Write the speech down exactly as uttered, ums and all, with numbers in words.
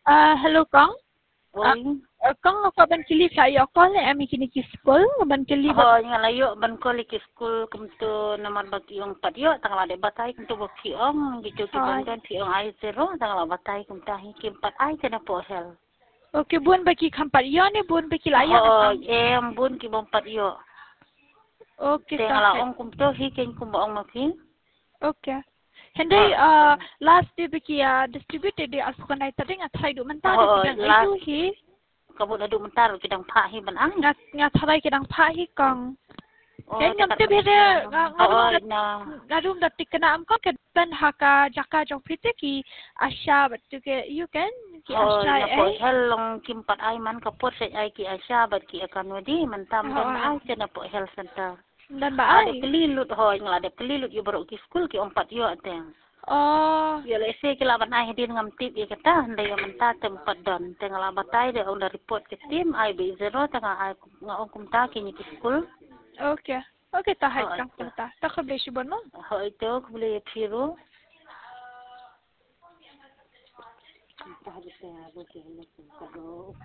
Ah, hello Kang. Ah, Oi. uh, Kang ako ban kili saya call ni ami kini ki school ban kili Ho nga layo ban ko li school kumto naman bagi yung patyo tangla de batay kumto baki ong gitu ki Hai. bondan ti ong ai zero tangla batay kumta hi kim pat ai kana po hel. Okay, bun bagi kampat ya ni bun bagi layan na Ho Kang. em bun ki bom patyo. Okay, Tangla tahan. ong kumto hi ken kum ong makin. Okay. Hendai uh, last day bagi uh, distributed di alfukan ay tading at hay du mentah Ho kidang itu hi kabut adu mentar kidang pha hi ban ang. ngat ngat harai kidang pha hi Kang. Oh Kaya ngam te bede ngadum dat ngadum dat tikena am Kang ke ban haka jaka jong pite ki asya betu ke you kan ki Ho asya na po eh. hel long kim pat ai man kapot se ai ki asya bat ki akan wadi mentam dan ai kana po health center. Dan ba Ada ay? kelilut ho ngala ada kelilut yu baru ki school ki empat yu ateng. Oh. Ya le se kila ban ai din ngam tip ya kata ndai ya menta tempat don tengala batai de on report ke tim ai be zero tengah ai nga on kumta ki ni school. Okay. Okay tahay kang kumta. Takableshi bon mo? Ho itu boleh firu. Entah ada saya boleh